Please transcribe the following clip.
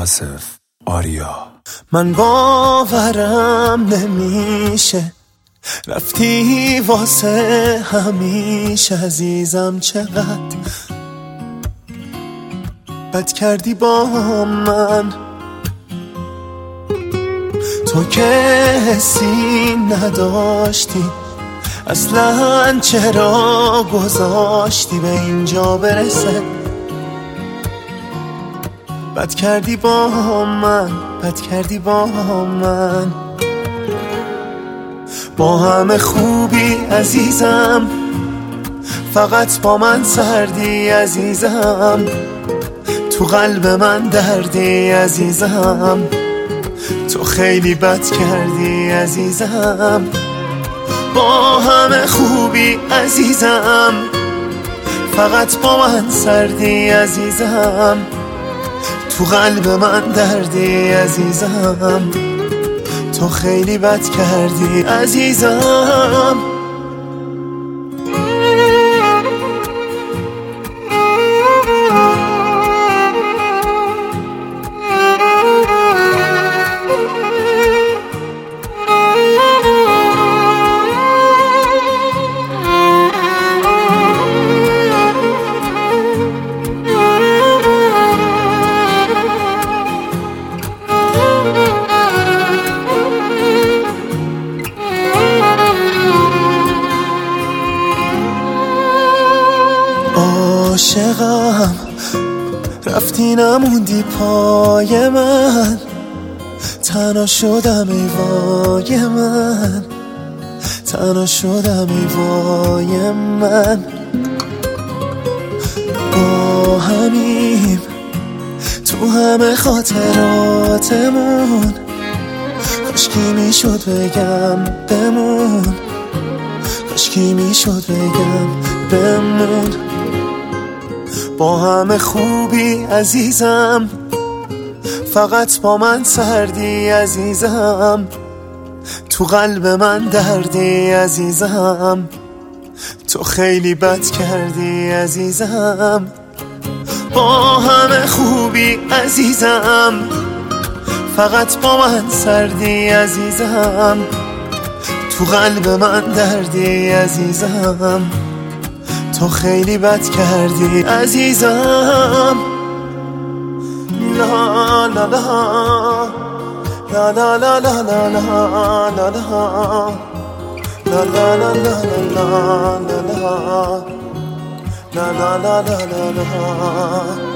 آصف آریا. من باورم نمیشه رفتی واسه همیشه، عزیزم چقدر بد کردی با من. تو که حسی نداشتی اصلا، چرا گذاشتی به اینجا برسه؟ بد کردی با من، بد کردی با من. با همه خوبی عزیزم، فقط با من سردی عزیزم. تو قلب من دردی عزیزم، تو خیلی بد کردی عزیزم. با همه خوبی عزیزم، فقط با من سردی عزیزم. تو قلب من دردی عزیزم، تو خیلی بد کردی عزیزم. عاشقم رفتی نموندی پای من، تنها شدم ای وای من، تنها شدم ای وای من. با همیم تو همه خاطراتمون، کاشکی میشد بگم بمون، کاشکی میشد بگم بمون. با همه خوبی عزیزم، فقط با من سردی عزیزم. تو قلب من دردی عزیزم، تو خیلی بد کردی عزیزم. با همه خوبی عزیزم، فقط با من سردی عزیزم. تو قلب من دردی عزیزم، تو خیلی بد کردی عزیزم. لا لا لا لا لا لا لا لا لا لا لا لا لا